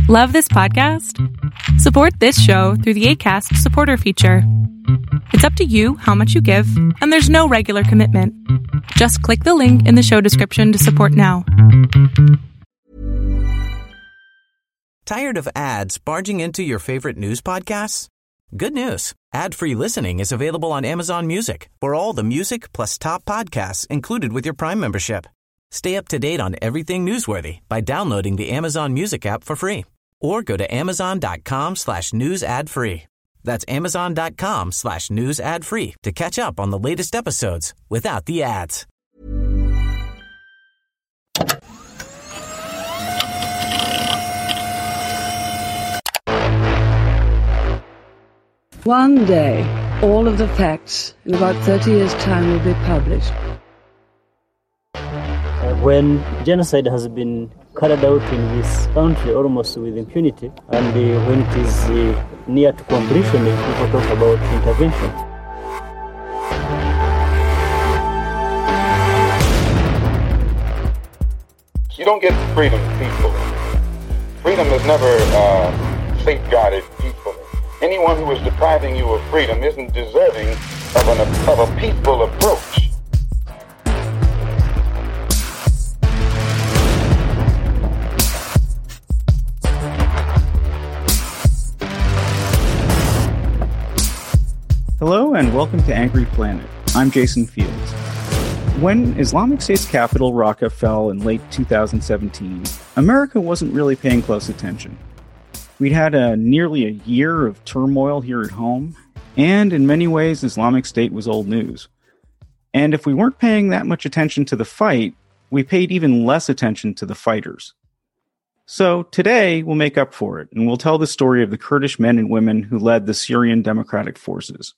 Love this podcast? Support this show through the Acast supporter feature. It's up to you how much you give, and there's no regular commitment. Just click the link in the show description to support now. Tired of ads barging into your favorite news podcasts? Good news. Ad-free listening is available on Amazon Music for all the music plus top podcasts included with your Prime membership. Stay up to date on everything newsworthy by downloading the Amazon Music app for free or go to amazon.com/news ad free. That's amazon.com/news ad free to catch up on the latest episodes without the ads. One day, all of the facts in about 30 years' time will be published. When genocide has been carried out in this country almost with impunity, and when it is near to completion, people talk about intervention. You don't get freedom peacefully. Freedom is never safeguarded peacefully. Anyone who is depriving you of freedom isn't deserving of a peaceful approach. Hello and welcome to Angry Planet. I'm Jason Fields. When Islamic State's capital, Raqqa, fell in late 2017, America wasn't really paying close attention. We'd had nearly a year of turmoil here at home, and in many ways, Islamic State was old news. And if we weren't paying that much attention to the fight, we paid even less attention to the fighters. So today, we'll make up for it, and we'll tell the story of the Kurdish men and women who led the Syrian Democratic Forces.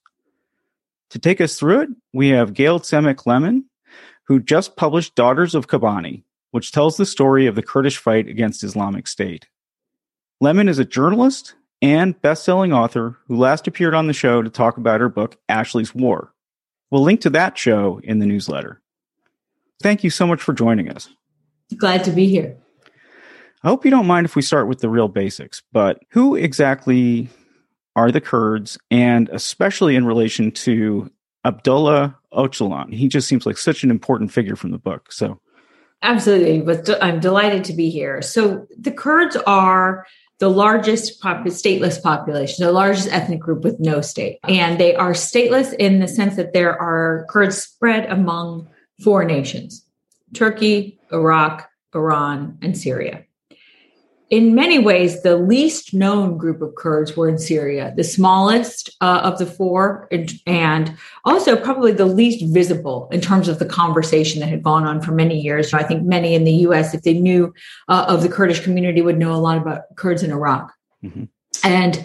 To take us through it, we have Gail Tsemek-Lemon, who just published Daughters of Kobani, which tells the story of the Kurdish fight against Islamic State. Lemon is a journalist and best-selling author who last appeared on the show to talk about her book, Ashley's War. We'll link to that show in the newsletter. Thank you so much for joining us. Glad to be here. I hope you don't mind if we start with the real basics, but who exactly are the Kurds, and especially in relation to Abdullah Öcalan? He just seems like such an important figure from the book. So, absolutely, but I'm delighted to be here. So the Kurds are the largest stateless population, the largest ethnic group with no state. And they are stateless in the sense that there are Kurds spread among four nations: Turkey, Iraq, Iran, and Syria. In many ways, the least known group of Kurds were in Syria, the smallest of the four, and also probably the least visible in terms of the conversation that had gone on for many years. I think many in the U.S., if they knew of the Kurdish community, would know a lot about Kurds in Iraq. Mm-hmm. And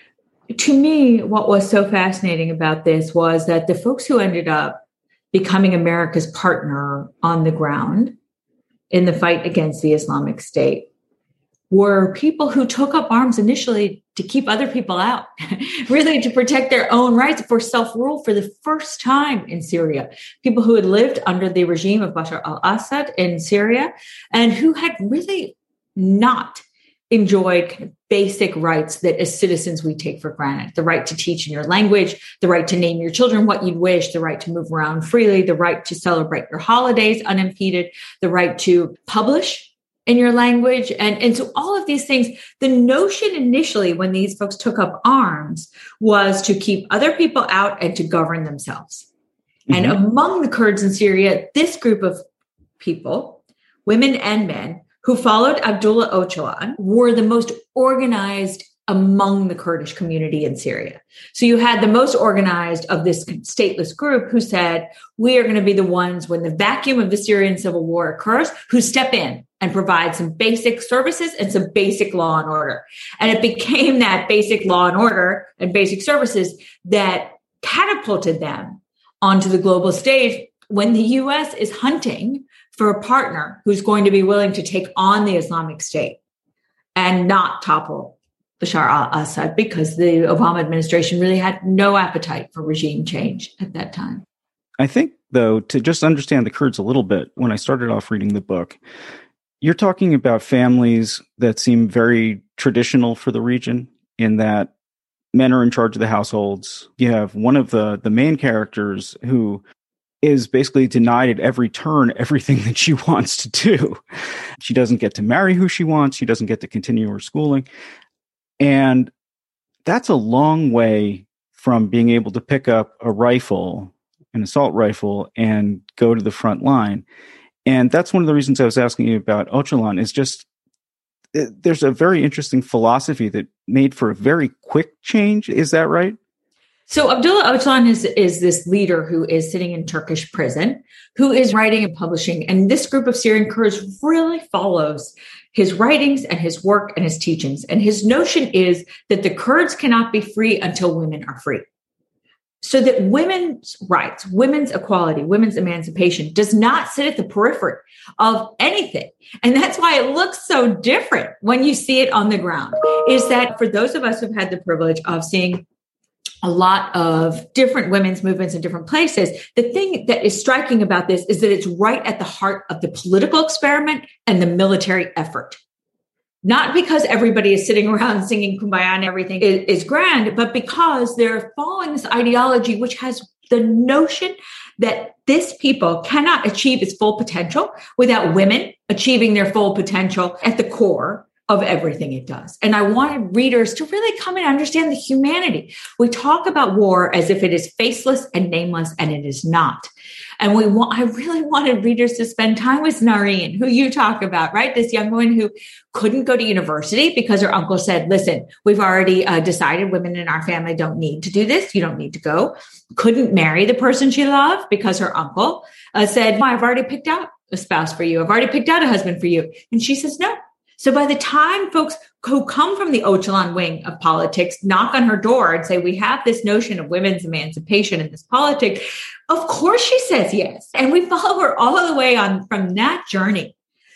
to me, what was so fascinating about this was that the folks who ended up becoming America's partner on the ground in the fight against the Islamic State were people who took up arms initially to keep other people out, really to protect their own rights for self-rule for the first time in Syria. People who had lived under the regime of Bashar al-Assad in Syria and who had really not enjoyed basic rights that as citizens we take for granted. The right to teach in your language, the right to name your children what you'd wish, the right to move around freely, the right to celebrate your holidays unimpeded, the right to publish in your language. And so all of these things, the notion initially when these folks took up arms was to keep other people out and to govern themselves. Mm-hmm. And among the Kurds in Syria, this group of people, women and men, who followed Abdullah Öcalan were the most organized among the Kurdish community in Syria. So you had the most organized of this stateless group who said, we are going to be the ones when the vacuum of the Syrian civil war occurs, who step in and provide some basic services and some basic law and order. And it became that basic law and order and basic services that catapulted them onto the global stage when the U.S. is hunting for a partner who's going to be willing to take on the Islamic State and not topple Bashar al-Assad, because the Obama administration really had no appetite for regime change at that time. I think, though, to just understand the Kurds a little bit, when I started off reading the book, You're talking about families that seem very traditional for the region in that men are in charge of the households. You have one of the main characters who is basically denied at every turn everything that she wants to do. She doesn't get to marry who she wants. She doesn't get to continue her schooling. And that's a long way from being able to pick up a rifle, an assault rifle, and go to the front line. And that's one of the reasons I was asking you about Öcalan is just there's a very interesting philosophy that made for a very quick change. Is that right? So Abdullah Öcalan is this leader who is sitting in Turkish prison, who is writing and publishing. And this group of Syrian Kurds really follows his writings and his work and his teachings. And his notion is that the Kurds cannot be free until women are free. So that women's rights, women's equality, women's emancipation does not sit at the periphery of anything. And that's why it looks so different when you see it on the ground, is that for those of us who've had the privilege of seeing a lot of different women's movements in different places, the thing that is striking about this is that it's right at the heart of the political experiment and the military effort. Not because everybody is sitting around singing Kumbaya and everything is grand, but because they're following this ideology, which has the notion that this people cannot achieve its full potential without women achieving their full potential at the core of everything it does. And I wanted readers to really come and understand the humanity. We talk about war as if it is faceless and nameless, and it is not. And I really wanted readers to spend time with Nareen, who you talk about, right? This young woman who couldn't go to university because her uncle said, listen, we've already decided women in our family don't need to do this. You don't need to go. Couldn't marry the person she loved because her uncle said, I've already picked out a spouse for you. I've already picked out a husband for you. And she says, no. So by the time folks who come from the Öcalan wing of politics knock on her door and say, we have this notion of women's emancipation in this politics, of course she says yes. And we follow her all the way on from that journey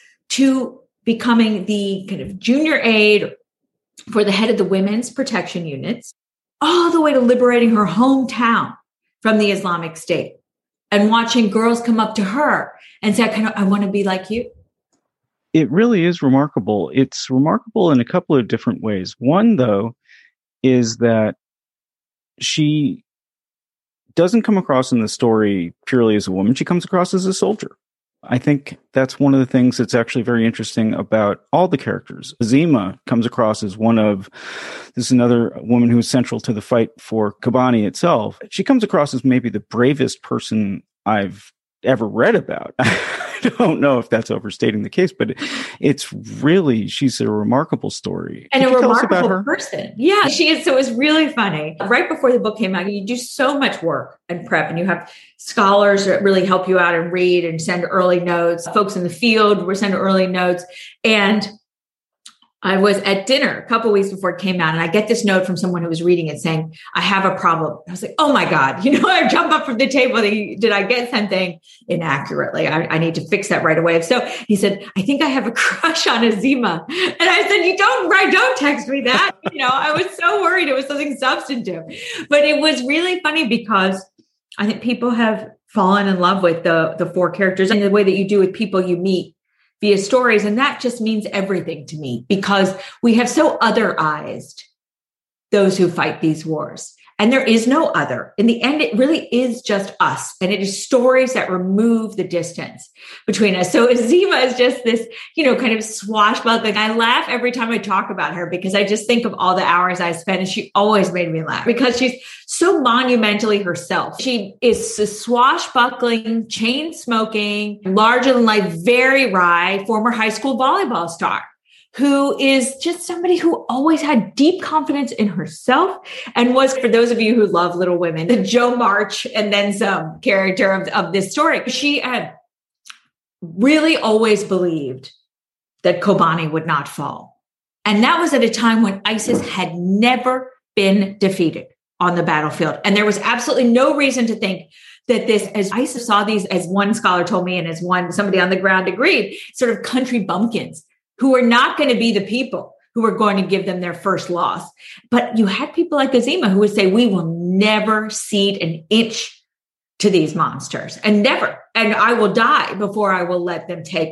to becoming the kind of junior aide for the head of the women's protection units, all the way to liberating her hometown from the Islamic State and watching girls come up to her and say, I want to be like you. It really is remarkable. It's remarkable in a couple of different ways. One, though, is that she doesn't come across in the story purely as a woman. She comes across as a soldier. I think that's one of the things that's actually very interesting about all the characters. Azima comes across as this is another woman who is central to the fight for Kobani itself. She comes across as maybe the bravest person I've ever read about. I don't know if that's overstating the case, but she's a remarkable story. And a remarkable person. Yeah, she is. So it was really funny. Right before the book came out, you do so much work and prep, and you have scholars that really help you out and read and send early notes. Folks in the field will send early notes. And I was at dinner a couple of weeks before it came out, and I get this note from someone who was reading it saying, I have a problem. I was like, oh my God, I jump up from the table. Did I get something inaccurately? I need to fix that right away. So he said, I think I have a crush on Azima. And I said, don't text me that. I was so worried it was something substantive. But it was really funny because I think people have fallen in love with the four characters and the way that you do with people you meet via stories. And that just means everything to me because we have so otherized those who fight these wars. And there is no other. In the end, it really is just us. And it is stories that remove the distance between us. So Azima is just this, kind of swashbuckling. I laugh every time I talk about her because I just think of all the hours I spent, and she always made me laugh because she's so monumentally herself. She is a swashbuckling, chain smoking, larger than life, very wry, former high school volleyball star, who is just somebody who always had deep confidence in herself and was, for those of you who love Little Women, the Jo March and then some character of this story. She had really always believed that Kobani would not fall. And that was at a time when ISIS had never been defeated on the battlefield. And there was absolutely no reason to think that this, as ISIS saw these, as one scholar told me, and as somebody on the ground agreed, sort of country bumpkins, who are not going to be the people who are going to give them their first loss. But you had people like Azima who would say, we will never cede an inch to these monsters and never. And I will die before I will let them take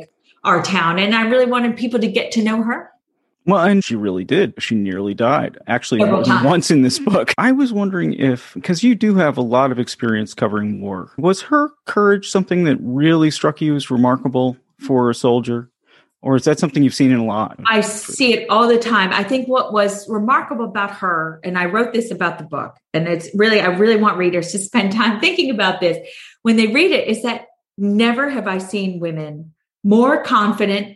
our town. And I really wanted people to get to know her. Well, and she really did. She nearly died, actually, more than once in this book. I was wondering if, because you do have a lot of experience covering war, was her courage something that really struck you as remarkable for a soldier? Or is that something you've seen in a lot? I see it all the time. I think what was remarkable about her, and I wrote this about the book, and it's really, I really want readers to spend time thinking about this when they read it, is that never have I seen women more confident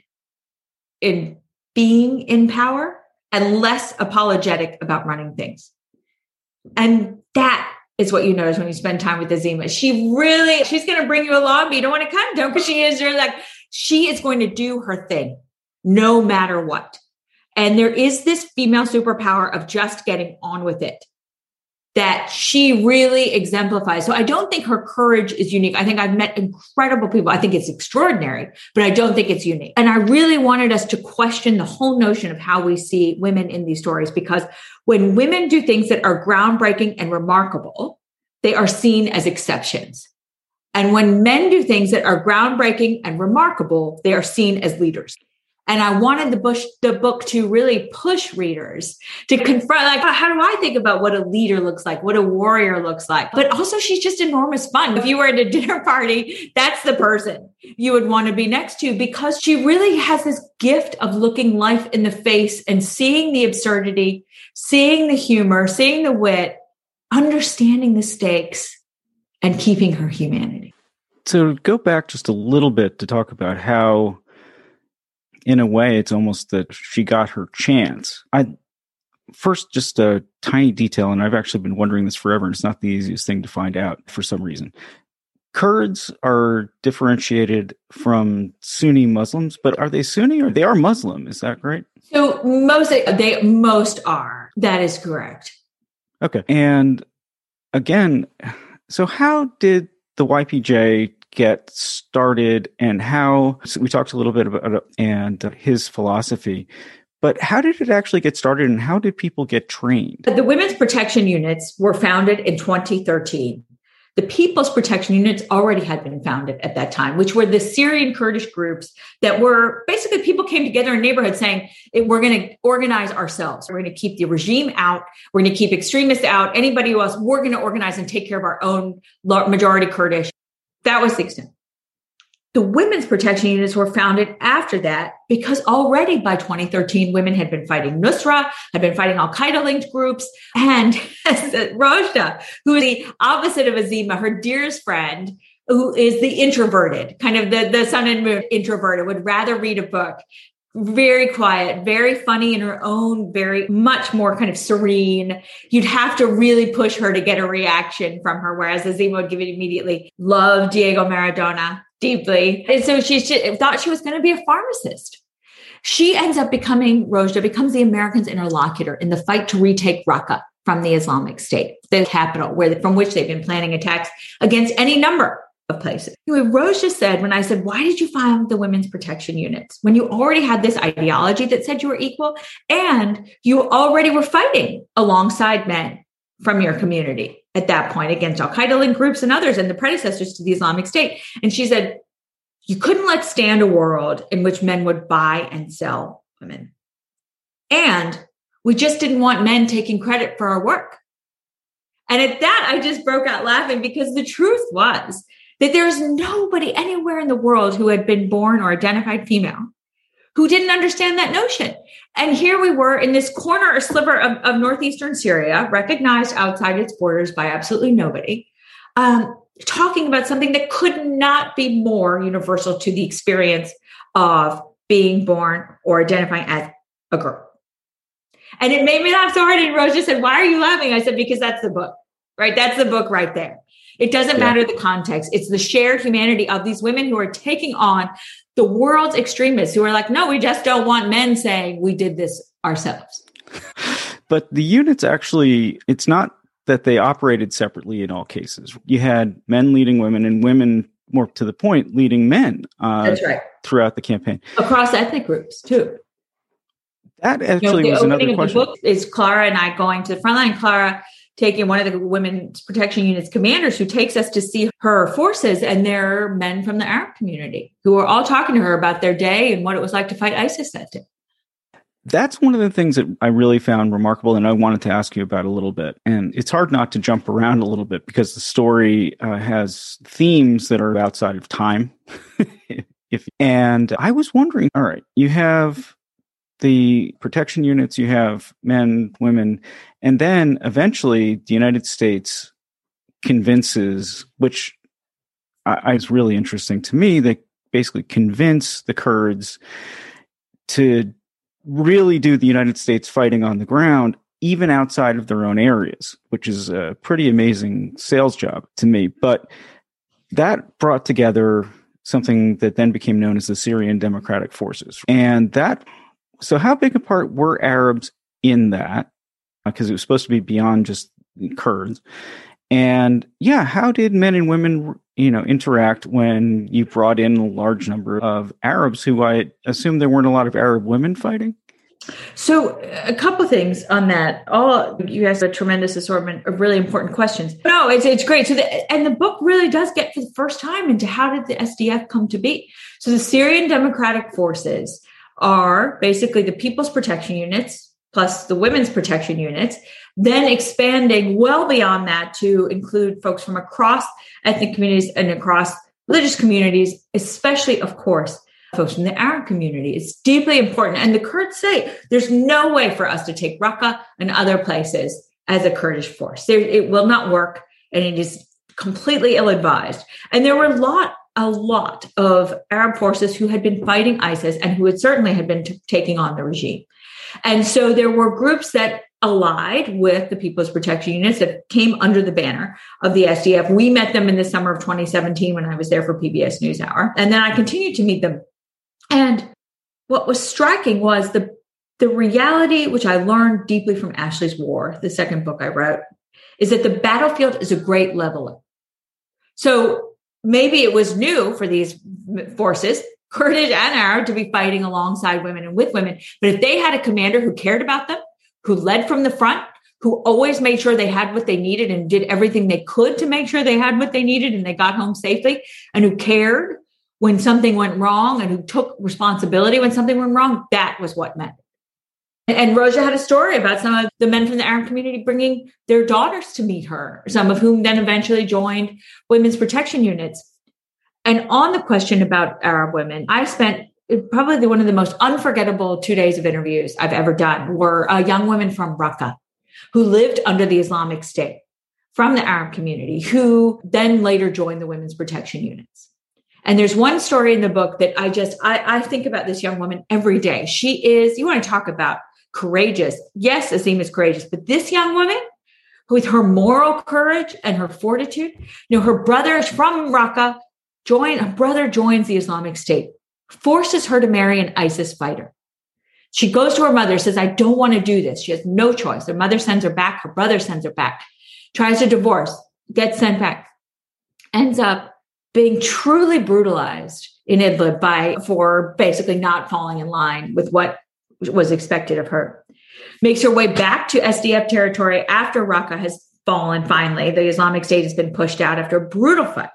in being in power and less apologetic about running things. And that is what you notice when you spend time with Azima. She's going to bring you along, but you don't want to come down because she is going to do her thing no matter what. And there is this female superpower of just getting on with it that she really exemplifies. So I don't think her courage is unique. I think I've met incredible people. I think it's extraordinary, but I don't think it's unique. And I really wanted us to question the whole notion of how we see women in these stories, because when women do things that are groundbreaking and remarkable, they are seen as exceptions. And when men do things that are groundbreaking and remarkable, they are seen as leaders. And I wanted the book to really push readers to confront, like, how do I think about what a leader looks like, what a warrior looks like? But also, she's just enormous fun. If you were at a dinner party, that's the person you would want to be next to, because she really has this gift of looking life in the face and seeing the absurdity, seeing the humor, seeing the wit, understanding the stakes, and keeping her humanity. So go back just a little bit to talk about how, in a way, it's almost that she got her chance. First, just a tiny detail, and I've actually been wondering this forever, and it's not the easiest thing to find out for some reason. Kurds are differentiated from Sunni Muslims, but are they Sunni or they are Muslim? Is that right? So they most are. That is correct. Okay. And again, so how did the YPJ get started, and how, so we talked a little bit about it and his philosophy, but how did it actually get started, and how did people get trained? The Women's Protection Units were founded in 2013. The People's Protection Units already had been founded at that time, which were the Syrian Kurdish groups that were basically, people came together in neighborhoods saying, we're going to organize ourselves. We're going to keep the regime out. We're going to keep extremists out. Anybody else, we're going to organize and take care of our own majority Kurdish. That was the extent. The Women's Protection Units were founded after that because already by 2013, women had been fighting Nusra, had been fighting Al-Qaeda-linked groups. And Rojda, who is the opposite of Azima, her dearest friend, who is the introverted, kind of the sun and moon introverted, would rather read a book. Very quiet, very funny in her own, very much more kind of serene. You'd have to really push her to get a reaction from her, whereas Azima would give it immediately. Loved Diego Maradona deeply. And so she thought she was going to be a pharmacist. She ends up Rojda becomes the Americans' interlocutor in the fight to retake Raqqa from the Islamic State, the capital from which they've been planning attacks against any number of places. Anyway, Rojda said, when I said, why did you found the Women's Protection Units when you already had this ideology that said you were equal and you already were fighting alongside men from your community at that point against Al-Qaeda-linked groups and others and the predecessors to the Islamic State? And she said, you couldn't let stand a world in which men would buy and sell women. And we just didn't want men taking credit for our work. And at that, I just broke out laughing, because the truth was that there is nobody anywhere in the world who had been born or identified female who didn't understand that notion. And here we were in this corner or sliver of northeastern Syria, recognized outside its borders by absolutely nobody, talking about something that could not be more universal to the experience of being born or identifying as a girl. And it made me laugh so hard. And Rojda said, why are you laughing? I said, because that's the book, right? That's the book right there. It doesn't matter the context. It's the shared humanity of these women who are taking on the world's extremists, who are like, no, we just don't want men saying we did this ourselves. But the units actually, it's not that they operated separately in all cases. You had men leading women and women, more to the point, leading men. That's right. Throughout the campaign. Across ethnic groups, too. That actually was another question. The book is Clara and I going to the front line. Clara taking one of the women's protection units commanders who takes us to see her forces, and they're men from the Arab community who are all talking to her about their day and what it was like to fight ISIS that day. That's one of the things that I really found remarkable, and I wanted to ask you about a little bit. And it's hard not to jump around a little bit because the story has themes that are outside of time. And I was wondering, all right, you have the protection units, you have men, women, and then eventually the United States convinces, which is really interesting to me, they basically convince the Kurds to really do the United States fighting on the ground, even outside of their own areas, which is a pretty amazing sales job to me. But that brought together something that then became known as the Syrian Democratic Forces. And so how big a part were Arabs in that? Because it was supposed to be beyond just Kurds. And yeah, how did men and women, interact when you brought in a large number of Arabs who I assume there weren't a lot of Arab women fighting? So a couple of things on that. You guys have a tremendous assortment of really important questions. No, it's great. So the book really does get for the first time into how did the SDF come to be. So the Syrian Democratic Forces are basically the People's Protection Units plus the Women's Protection Units, then expanding well beyond that to include folks from across ethnic communities and across religious communities, especially, of course, folks from the Arab community. It's deeply important. And the Kurds say there's no way for us to take Raqqa and other places as a Kurdish force. It will not work, and it is completely ill-advised. And there were a lot of Arab forces who had been fighting ISIS and who had been taking on the regime. And so there were groups that allied with the People's Protection Units that came under the banner of the SDF. We met them in the summer of 2017 when I was there for PBS NewsHour. And then I continued to meet them. And what was striking was the reality, which I learned deeply from Ashley's War, the second book I wrote, is that the battlefield is a great leveler. So maybe it was new for these forces, Kurdish and Arab, to be fighting alongside women and with women. But if they had a commander who cared about them, who led from the front, who always made sure they had what they needed and did everything they could to make sure they had what they needed and they got home safely, and who cared when something went wrong and who took responsibility when something went wrong, that was what mattered. And Roja had a story about some of the men from the Arab community bringing their daughters to meet her, some of whom then eventually joined women's protection units. And on the question about Arab women, I spent probably one of the most unforgettable 2 days of interviews I've ever done were young women from Raqqa who lived under the Islamic State from the Arab community, who then later joined the women's protection units. And there's one story in the book that I think about this young woman every day. She is, you want to talk about courageous. Yes, Azim is courageous, but this young woman, with her moral courage and her fortitude, her brother is from Raqqa, her brother joins the Islamic State, forces her to marry an ISIS fighter. She goes to her mother, says, I don't want to do this. She has no choice. Her mother sends her back. Her brother sends her back, tries to divorce, gets sent back, ends up being truly brutalized in Idlib for basically not falling in line with what was expected of her. Makes her way back to SDF territory after Raqqa has fallen finally. The Islamic State has been pushed out after a brutal fight,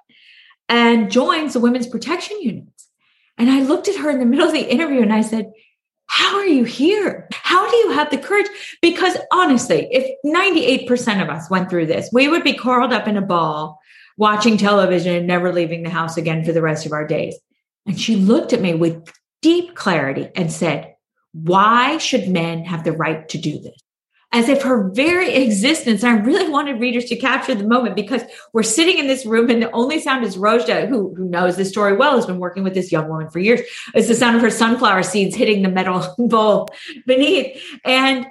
and joins the women's protection units. And I looked at her in the middle of the interview and I said, how are you here? How do you have the courage? Because honestly, if 98% of us went through this, we would be curled up in a ball, watching television and never leaving the house again for the rest of our days. And she looked at me with deep clarity and said, why should men have the right to do this? As if her very existence, and I really wanted readers to capture the moment, because we're sitting in this room and the only sound is Roja, who knows this story well, has been working with this young woman for years. It's the sound of her sunflower seeds hitting the metal bowl beneath. And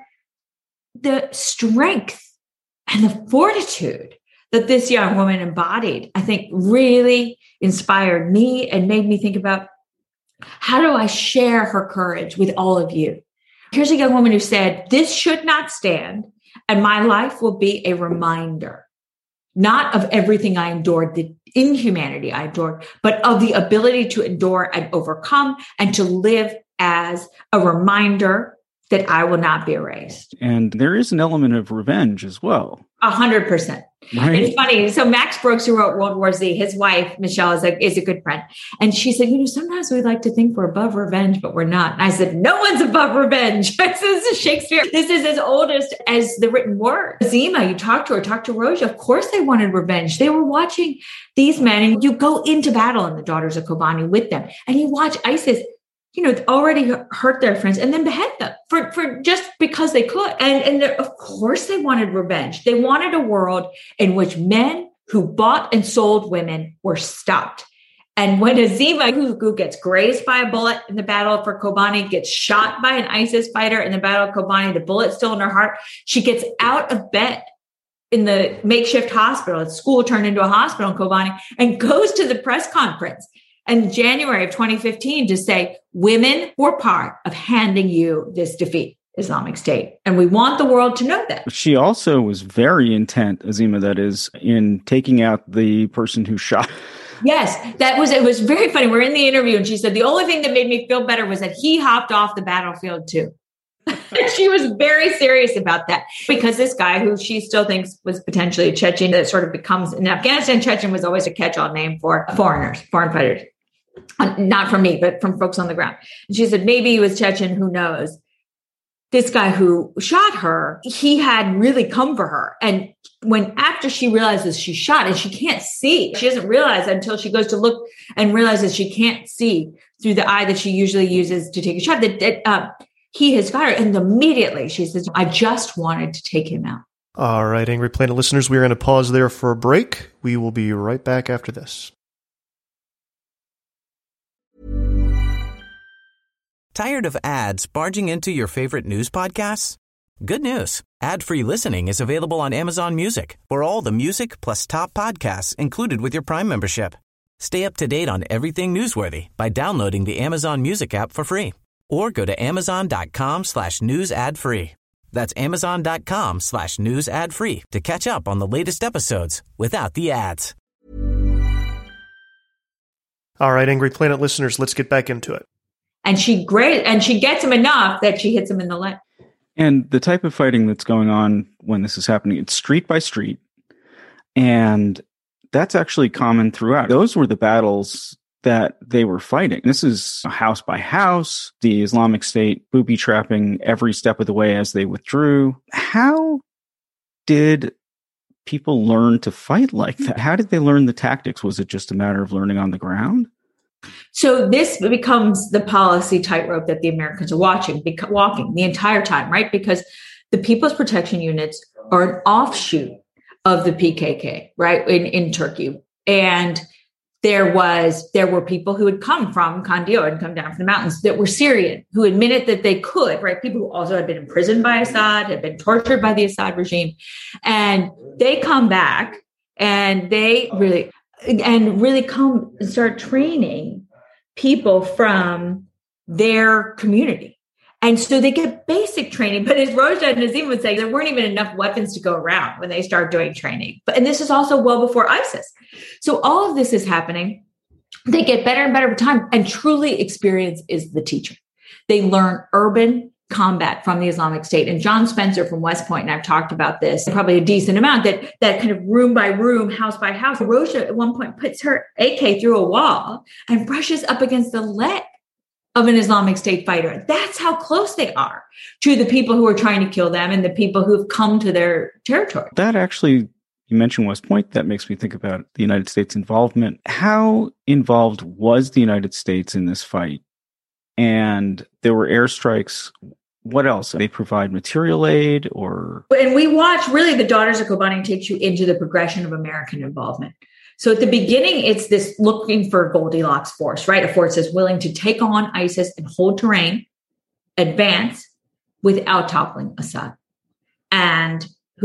the strength and the fortitude that this young woman embodied, I think really inspired me and made me think about, how do I share her courage with all of you? Here's a young woman who said, this should not stand, and my life will be a reminder, not of everything I endured, the inhumanity I endured, but of the ability to endure and overcome and to live as a reminder that I will not be erased. And there is an element of revenge as well. 100%. Right? It's funny. So Max Brooks, who wrote World War Z, his wife, Michelle, is a good friend. And she said, sometimes we like to think we're above revenge, but we're not. And I said, no one's above revenge. This is Shakespeare. This is as old as the written word. Zima, you talk to Roja. Of course they wanted revenge. They were watching these men, and you go into battle in the Daughters of Kobani with them, and you watch ISIS already hurt their friends and then behead them for just because they could. And of course they wanted revenge. They wanted a world in which men who bought and sold women were stopped. And when Azima, who gets grazed by a bullet in the battle for Kobani, gets shot by an ISIS fighter in the battle of Kobani, the bullet's still in her heart, she gets out of bed in the makeshift hospital. The school turned into a hospital in Kobani, and goes to the press conference in January of 2015 to say, women were part of handing you this defeat, Islamic State. And we want the world to know that. She also was very intent, Azima, that is, in taking out the person who shot. Yes, it was very funny. We're in the interview, and she said, the only thing that made me feel better was that he hopped off the battlefield too. She was very serious about that, because this guy, who she still thinks was potentially a Chechen, that sort of becomes, in Afghanistan, Chechen was always a catch-all name for foreign fighters. Not from me, but from folks on the ground. And she said, maybe he was Chechen, who knows? This guy who shot her, he had really come for her. And after she realizes she's shot and she can't see, she doesn't realize until she goes to look and realizes she can't see through the eye that she usually uses to take a shot, that he has got her. And immediately she says, I just wanted to take him out. All right, Angry Planet listeners, we're going to pause there for a break. We will be right back after this. Tired of ads barging into your favorite news podcasts? Good news. Ad-free listening is available on Amazon Music for all the music plus top podcasts included with your Prime membership. Stay up to date on everything newsworthy by downloading the Amazon Music app for free, or go to amazon.com/news ad free. That's amazon.com/news ad free to catch up on the latest episodes without the ads. All right, Angry Planet listeners, let's get back into it. And she gets him enough that she hits him in the leg. And the type of fighting that's going on when this is happening, it's street by street. And that's actually common throughout. Those were the battles that they were fighting. This is house by house, the Islamic State booby trapping every step of the way as they withdrew. How did people learn to fight like that? How did they learn the tactics? Was it just a matter of learning on the ground? So this becomes the policy tightrope that the Americans are walking the entire time, right? Because the People's Protection Units are an offshoot of the PKK, right, in Turkey. And there were people who had come from Kandil and come down from the mountains that were Syrian, who admitted that they could, right? People who also had been imprisoned by Assad, had been tortured by the Assad regime. And they come back and they really come and start training people from their community. And so they get basic training. But as Roja and Nazim would say, there weren't even enough weapons to go around when they start doing training. And this is also well before ISIS. So all of this is happening. They get better and better over time. And truly, experience is the teacher. They learn urban combat from the Islamic State. And John Spencer from West Point, and I've talked about this probably a decent amount, that kind of room by room, house by house. Roja at one point puts her AK through a wall and brushes up against the leg of an Islamic State fighter. That's how close they are to the people who are trying to kill them and the people who've come to their territory. That actually, you mentioned West Point, that makes me think about the United States' involvement. How involved was the United States in this fight? And there were airstrikes. What else? They provide material aid or... And we watch, really, the Daughters of Kobani takes you into the progression of American involvement. So at the beginning, it's this looking for Goldilocks force, right? A force that's willing to take on ISIS and hold terrain, advance without toppling Assad. And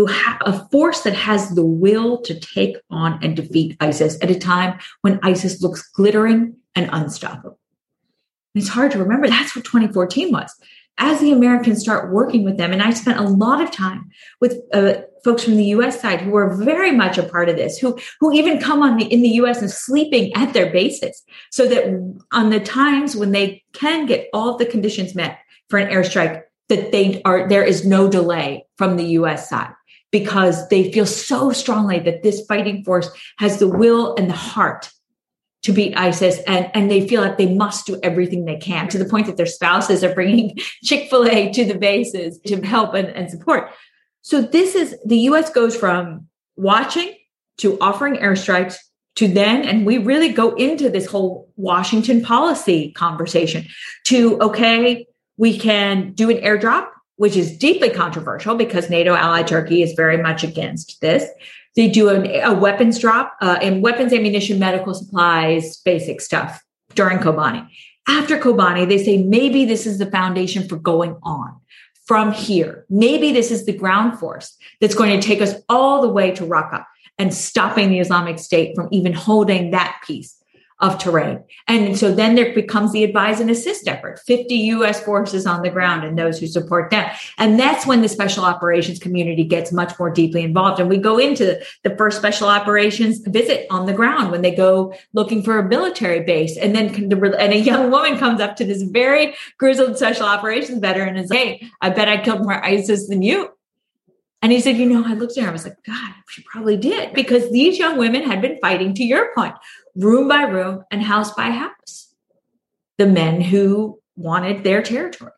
a force that has the will to take on and defeat ISIS at a time when ISIS looks glittering and unstoppable. And it's hard to remember. That's what 2014 was. As the Americans start working with them, and I spent a lot of time with folks from the U.S. side who are very much a part of this, who even come in the U.S. and sleeping at their bases, so that on the times when they can get all of the conditions met for an airstrike, that there is no delay from the U.S. side, because they feel so strongly that this fighting force has the will and the heart to beat ISIS, and they feel like they must do everything they can, to the point that their spouses are bringing Chick-fil-A to the bases to help and support. So the U.S. goes from watching to offering airstrikes to then, and we really go into this whole Washington policy conversation to, okay, we can do an airdrop, which is deeply controversial because NATO ally Turkey is very much against this. They do a weapons drop and weapons, ammunition, medical supplies, basic stuff during Kobani. After Kobani, they say maybe this is the foundation for going on from here. Maybe this is the ground force that's going to take us all the way to Raqqa and stopping the Islamic State from even holding that piece of terrain. And so then there becomes the advise and assist effort, 50 U.S. forces on the ground and those who support them. And that's when the special operations community gets much more deeply involved. And we go into the first special operations visit on the ground when they go looking for a military base. And then a young woman comes up to this very grizzled special operations veteran and is like, hey, I bet I killed more ISIS than you. And he said, I looked at her, I was like, God, she probably did. Because these young women had been fighting, to your point, room by room and house by house, the men who wanted their territory.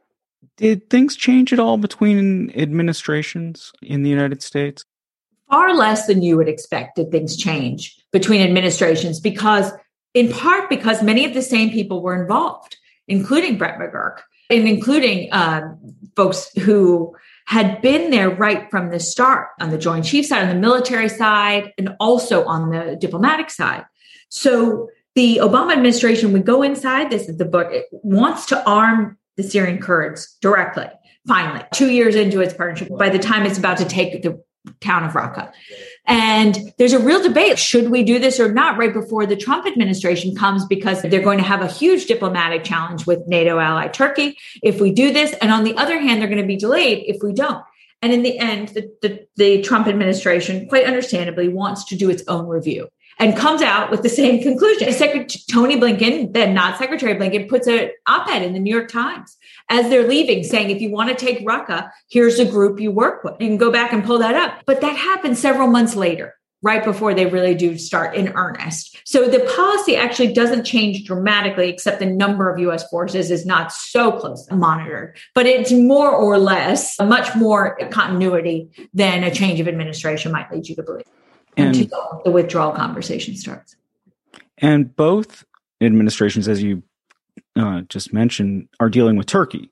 Did things change at all between administrations in the United States? Far less than you would expect did things change between administrations, in part because many of the same people were involved, including Brett McGurk, and including folks who had been there right from the start on the Joint Chiefs side, on the military side, and also on the diplomatic side. So the Obama administration would go inside, this is the book, it wants to arm the Syrian Kurds directly, finally, 2 years into its partnership, by the time it's about to take the town of Raqqa. And there's a real debate, should we do this or not, right before the Trump administration comes, because they're going to have a huge diplomatic challenge with NATO ally Turkey if we do this. And on the other hand, they're going to be delayed if we don't. And in the end, the Trump administration, quite understandably, wants to do its own review and comes out with the same conclusion. Tony Blinken, then not Secretary Blinken, puts an op-ed in the New York Times as they're leaving saying, if you want to take Raqqa, here's a group you work with. You can go back and pull that up. But that happened several months later, right before they really do start in earnest. So the policy actually doesn't change dramatically, except the number of U.S. forces is not so closely monitored. But it's more or less much more continuity than a change of administration might lead you to believe. Until the withdrawal conversation starts. And both administrations, as you just mentioned, are dealing with Turkey.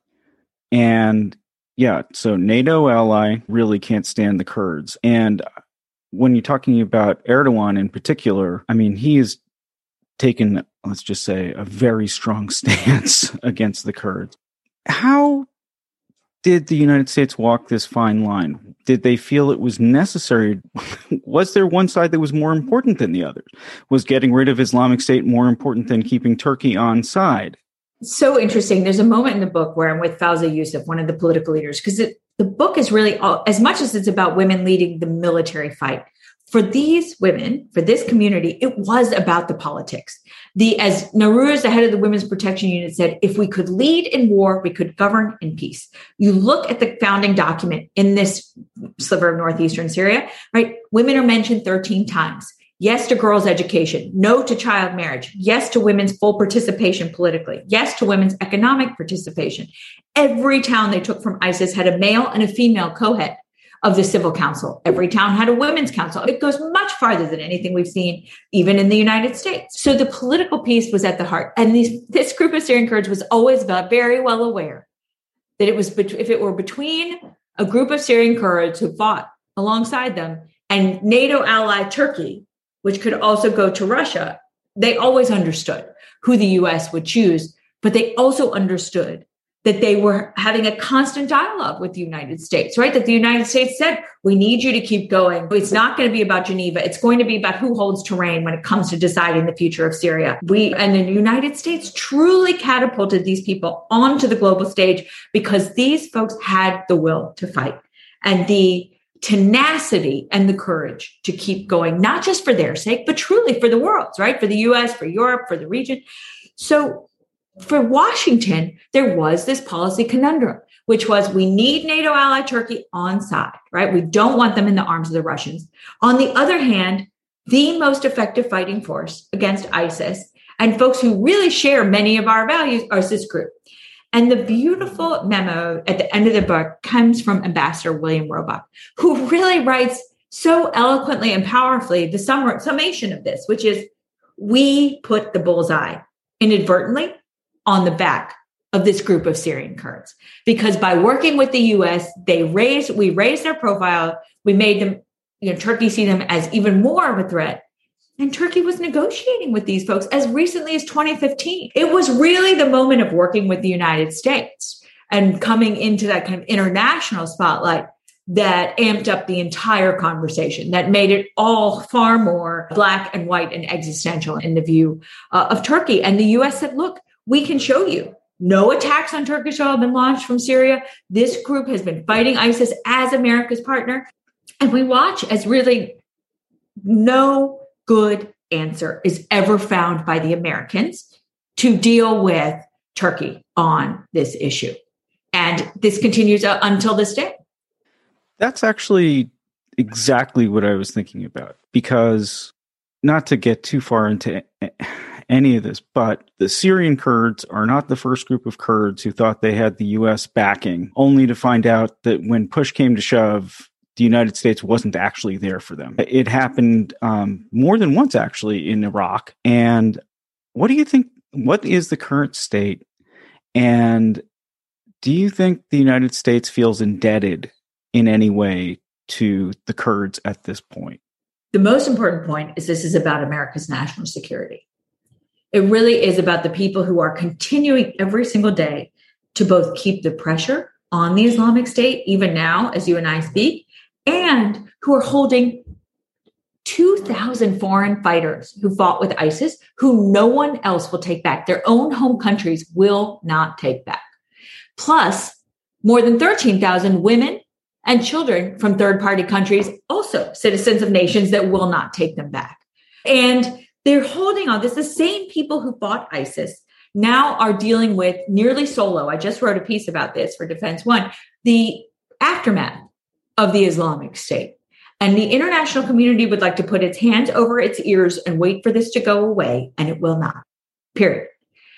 And so NATO ally really can't stand the Kurds. And when you're talking about Erdogan in particular, I mean, he has taken, let's just say, a very strong stance against the Kurds. How did the United States walk this fine line? Did they feel it was necessary? Was there one side that was more important than the other? Was getting rid of Islamic State more important than keeping Turkey on side? So interesting. There's a moment in the book where I'm with Fawzia Yusuf, one of the political leaders, because the book is really, as much as it's about women leading the military fight, for these women, for this community, it was about the politics. As Nowruz, the head of the Women's Protection Unit, said, if we could lead in war, we could govern in peace. You look at the founding document in this sliver of northeastern Syria, right? Women are mentioned 13 times. Yes to girls' education. No to child marriage. Yes to women's full participation politically. Yes to women's economic participation. Every town they took from ISIS had a male and a female co-head of the civil council. Every town had a women's council. It goes much farther than anything we've seen, even in the United States. So the political piece was at the heart. And this group of Syrian Kurds was always very well aware that it was, if it were between a group of Syrian Kurds who fought alongside them and NATO ally Turkey, which could also go to Russia, they always understood who the U.S. would choose, but they also understood that they were having a constant dialogue with the United States, right? That the United States said, we need you to keep going. It's not going to be about Geneva. It's going to be about who holds terrain when it comes to deciding the future of Syria. And the United States truly catapulted these people onto the global stage because these folks had the will to fight and the tenacity and the courage to keep going, not just for their sake, but truly for the world's, right? For the US, for Europe, for the region. So for Washington, there was this policy conundrum. which was we need NATO ally Turkey on side, right? We don't want them in the arms of the Russians. On the other hand, the most effective fighting force against ISIS and folks who really share many of our values are this group. And the beautiful memo at the end of the book comes from Ambassador William Roebuck, who really writes so eloquently and powerfully the summation of this, which is we put the bullseye inadvertently on the back of this group of Syrian Kurds, because by working with the U.S., we raised their profile. We made them, Turkey see them as even more of a threat. And Turkey was negotiating with these folks as recently as 2015. It was really the moment of working with the United States and coming into that kind of international spotlight that amped up the entire conversation, that made it all far more black and white and existential in the view of Turkey. And the U.S. said, look, we can show you. No attacks on Turkish oil have been launched from Syria. This group has been fighting ISIS as America's partner. And we watch as really no good answer is ever found by the Americans to deal with Turkey on this issue. And this continues until this day. That's actually exactly what I was thinking about, because not to get too far into any of this, but the Syrian Kurds are not the first group of Kurds who thought they had the U.S. backing, only to find out that when push came to shove, the United States wasn't actually there for them. It happened more than once, actually, in Iraq. And what do you think? What is the current state? And do you think the United States feels indebted in any way to the Kurds at this point? The most important point is this is about America's national security. It really is about the people who are continuing every single day to both keep the pressure on the Islamic State, even now, as you and I speak, and who are holding 2,000 foreign fighters who fought with ISIS, who no one else will take back. Their own home countries will not take back. Plus, more than 13,000 women and children from third-party countries, also citizens of nations that will not take them back. And they're holding on. This is the same people who fought ISIS now are dealing with nearly solo. I just wrote a piece about this for Defense One, the aftermath of the Islamic State. And the international community would like to put its hands over its ears and wait for this to go away, and it will not, period.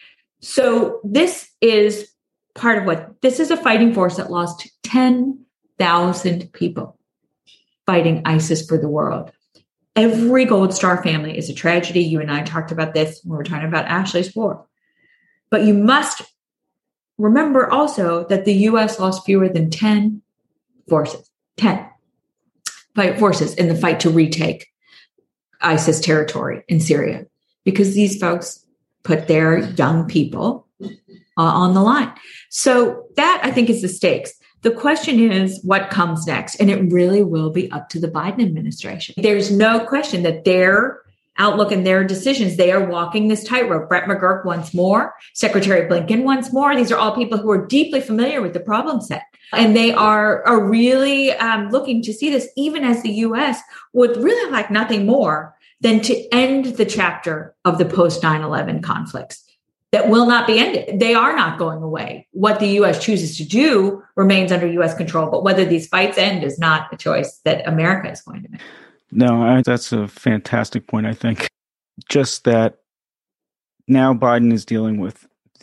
So this is part of what, this is a fighting force that lost 10,000 people fighting ISIS for the world. Every Gold Star family is a tragedy. You and I talked about this when we were talking about Ashley's War. But you must remember also that the U.S. lost fewer than 10 forces in the fight to retake ISIS territory in Syria, because these folks put their young people on the line. So that, I think, is the stakes. The question is what comes next, and it really will be up to the Biden administration. There's no question that their outlook and their decisions, they are walking this tightrope. Brett McGurk once more, Secretary Blinken once more. These are all people who are deeply familiar with the problem set. And they are really looking to see this, even as the U.S. would really like nothing more than to end the chapter of the post 9/11 conflicts that will not be ended. They are not going away. What the U.S. chooses to do remains under U.S. control. But whether these fights end is not a choice that America is going to make. No, that's a fantastic point, I think. Just that now Biden is dealing with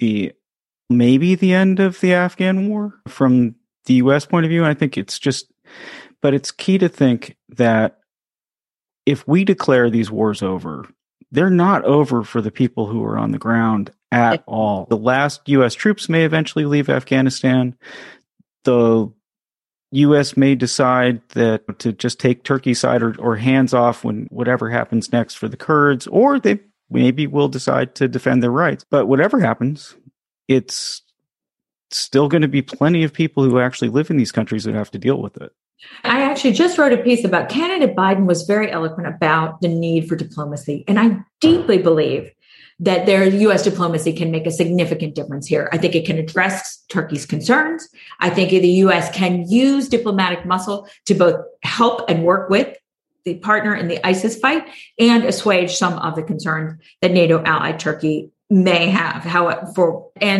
maybe the end of the Afghan war from the U.S. point of view. I think but it's key to think that if we declare these wars over, they're not over for the people who are on the ground at all. The last U.S. troops may eventually leave Afghanistan. The U.S. may decide that to just take Turkey's side or hands off when whatever happens next for the Kurds, or they maybe will decide to defend their rights. But whatever happens, it's still going to be plenty of people who actually live in these countries that have to deal with it. I actually just wrote a piece about candidate Biden was very eloquent about the need for diplomacy. And I deeply believe that their U.S. diplomacy can make a significant difference here. I think it can address Turkey's concerns. I think the U.S. can use diplomatic muscle to both help and work with the partner in the ISIS fight and assuage some of the concerns that NATO allied Turkey may have. And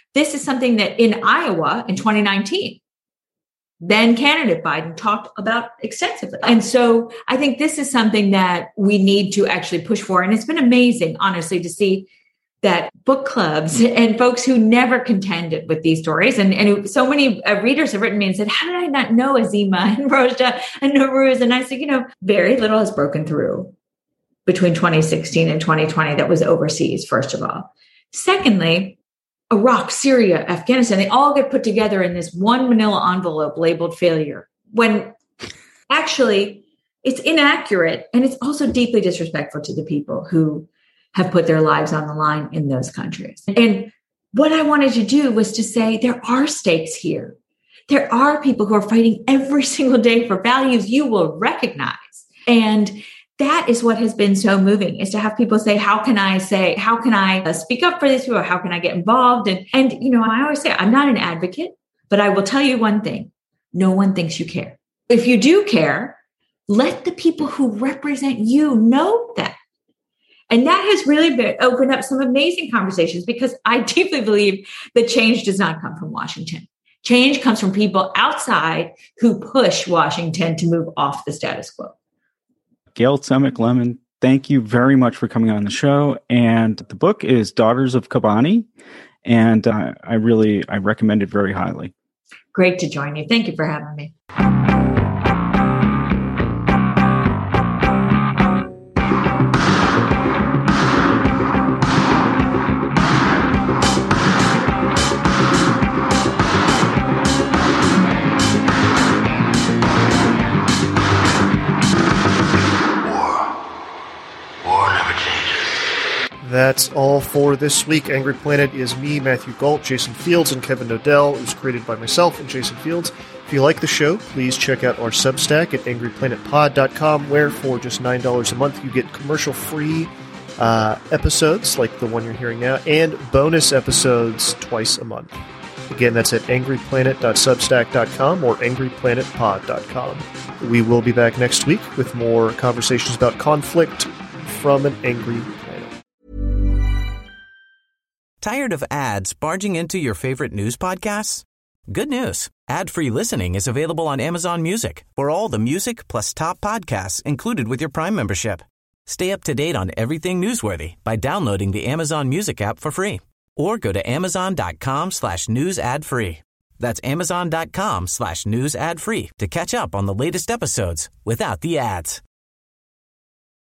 This is something that in Iowa in 2019, then candidate Biden talked about extensively. And so I think this is something that we need to actually push for. And it's been amazing, honestly, to see that book clubs and folks who never contended with these stories. And so many readers have written me and said, how did I not know Azima and Rojda and Nowruz? And I said, very little has broken through between 2016 and 2020 that was overseas, first of all. Secondly, Iraq, Syria, Afghanistan, they all get put together in this one manila envelope labeled failure, when actually it's inaccurate. And it's also deeply disrespectful to the people who have put their lives on the line in those countries. And what I wanted to do was to say, there are stakes here. There are people who are fighting every single day for values you will recognize. And that is what has been so moving, is to have people say, how can I speak up for this people? How can I get involved? And I always say, I'm not an advocate, but I will tell you one thing. No one thinks you care. If you do care, let the people who represent you know that. And that has really opened up some amazing conversations, because I deeply believe that change does not come from Washington. Change comes from people outside who push Washington to move off the status quo. Gail Tsemik-Lemon, thank you very much for coming on the show. And the book is Daughters of Kobani, and I recommend it very highly. Great to join you. Thank you for having me. That's all for this week. Angry Planet is me, Matthew Gault, Jason Fields, and Kevin Nodell. It was created by myself and Jason Fields. If you like the show, please check out our Substack at angryplanetpod.com, where for just $9 a month you get commercial-free episodes like the one you're hearing now, and bonus episodes twice a month. Again, that's at angryplanet.substack.com or angryplanetpod.com. We will be back next week with more conversations about conflict from an angry planet. Tired of ads barging into your favorite news podcasts? Good news. Ad-free listening is available on Amazon Music for all the music plus top podcasts included with your Prime membership. Stay up to date on everything newsworthy by downloading the Amazon Music app for free, or go to amazon.com/news ad free. That's amazon.com/news ad free to catch up on the latest episodes without the ads.